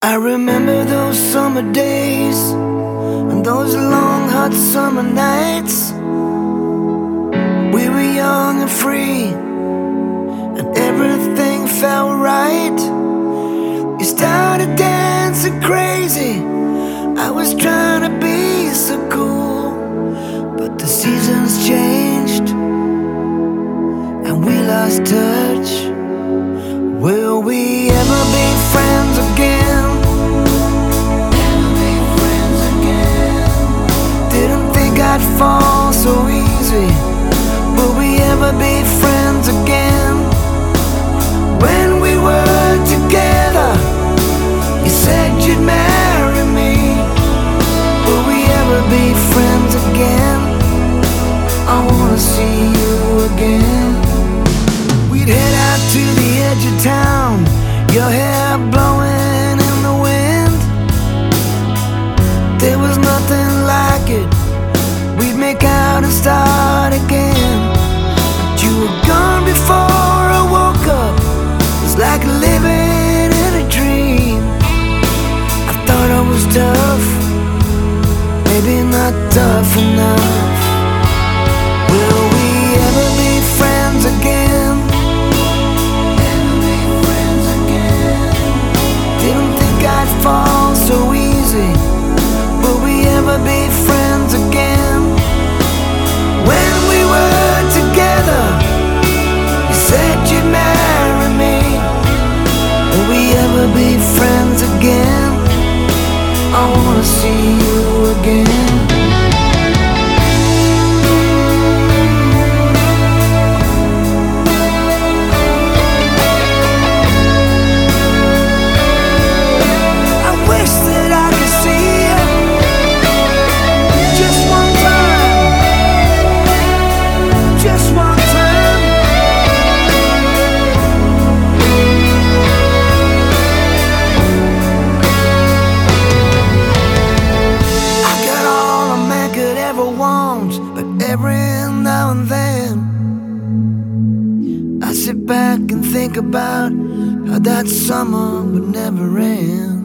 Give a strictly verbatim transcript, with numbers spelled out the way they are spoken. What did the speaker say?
I remember those summer days and those long hot summer nights. We were young and free and everything felt right. You started dancing crazy, I was trying to be so cool, but the seasons changed and we lost touch. Will we ever be friends again? I'd fall so easy. Will we ever be friends again? When we were together, you said you'd marry me. Will we ever be friends again? I wanna see you again. We'd head out to the edge of town, your hair blowing in the wind. There was nothing like it. We'd make out and start again, but you were gone before I woke up. It's like living in a dream. I thought I was tough, maybe not tough enough. Will we ever be friends again? Ever be friends again? Didn't think I'd fall so easy. Will we ever be friends again? When we were together, you said you'd marry me. Will we ever be friends again? I wanna see you again. But every now and then I sit back and think about how that summer would never end.